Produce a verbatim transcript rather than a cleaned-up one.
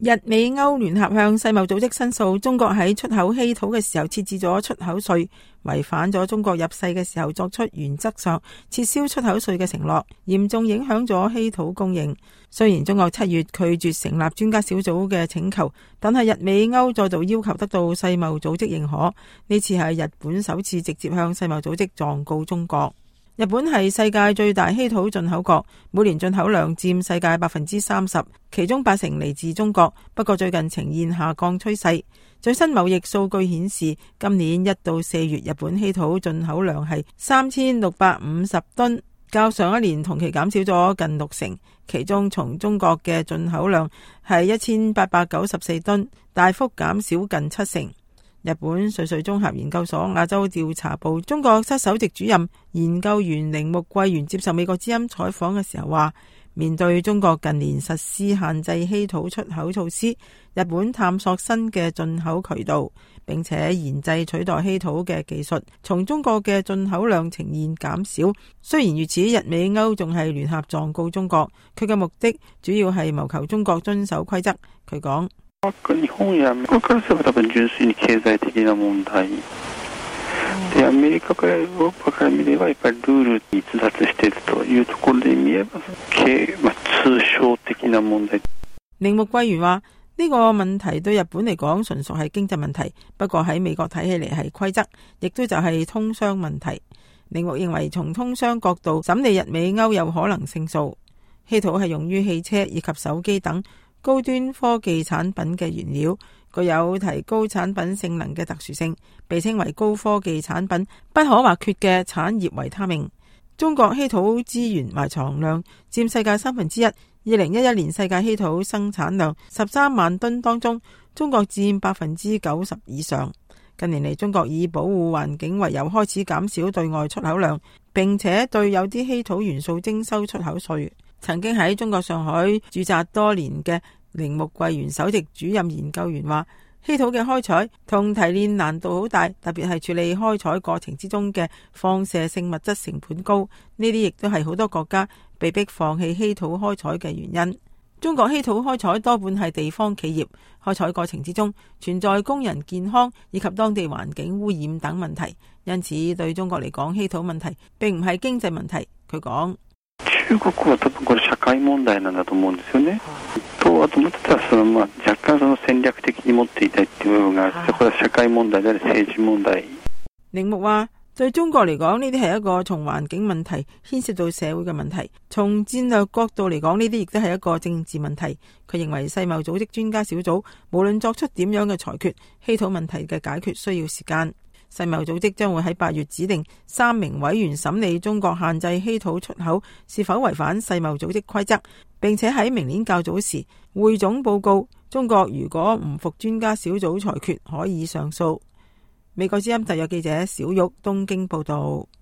日美歐聯合向世貿組織申訴，中國喺出口稀土嘅時候設置咗出口稅，違反咗中國入世嘅時候作出原則上撤銷出口稅嘅承諾，嚴重影響咗稀土供應。雖然中國七月拒絕成立專家小組嘅請求，但係日美歐再度要求得到世貿組織認可。呢次係日本首次直接向世貿組織狀告中國。日本係世界最大稀土進口國，每年進口量佔世界百分之三十，其中八成嚟自中國。不過最近呈現下降趨勢。最新貿易數據顯示，今年一到四月日本稀土進口量係三千六百五十噸，較上一年同期減少咗近六成。其中從中國嘅進口量係一千八百九十四噸，大幅減少近七成。日本瑞瑞綜合研究所亞洲調查部中國室首席主任研究員鈴木貴元接受美國之音採訪嘅時候話，面對中國近年實施限制稀土出口措施，日本探索新嘅進口渠道，並且研製取代稀土嘅技術，從中國嘅進口量呈現減少。雖然如此，日美歐仲係聯合狀告中國，佢嘅目的主要係謀求中國遵守規則。佢講， 日本や美國からすれば多分純粋に経済的な問題で、アメリカからヨーロッパから見ればやっぱりルールに逸脱しているというところで見れば、まあ通商的な問題。 鈴木貴元話：呢個問題對日本嚟講純屬係經濟問題，不過喺美國睇起嚟係規則，亦都就係通商問題。鈴木認為從通商角度審理日美歐有可能勝訴。稀土係用於汽車以及手機等高端科技產品嘅原料，具有提高產品性能嘅特殊性，被稱為高科技產品不可或缺嘅產業維他命。中國稀土資源埋藏量佔世界三分之一。二零一一年世界稀土生產量十三萬噸當中，中國佔百分之九十以上。近年嚟，中國以保護環境為由開始減少對外出口量，並且對有啲稀土元素徵收出口稅。曾經喺中國上海駐紮多年嘅鈴木貴元首席主任研究員話，稀土嘅開採同提煉難度好大，特別係處理開採過程之中嘅放射性物質成本高，呢啲亦都係好多國家被迫放棄稀土開採嘅原因。中國稀土開採多半係地方企業，開採過程之中存在工人健康以及當地環境污染等問題，因此對中國嚟講，稀土問題並唔係經濟問題。佢講， 中國は多分これ社會問題なんだと思うんですよね。とあともう一つはそのまあ若干その戦略的に持っていたいっていう部分があって、これは社會問題であり政治問題。 鈴木話：對中國嚟講，呢啲係一個從環境問題牽涉到社會嘅問題；從戰略角度嚟講，呢啲亦都係一個政治問題。佢認為世貿組織專家小組無論作出點樣嘅裁決，稀土問題嘅解決需要時間。世貿組織將會喺八月指定三名委員審理中國限制稀土出口是否違反世貿組織規則，並且喺明年較早時匯總報告。中國如果唔服專家小組裁決，可以上訴。美國之音特約記者小玉東京報道。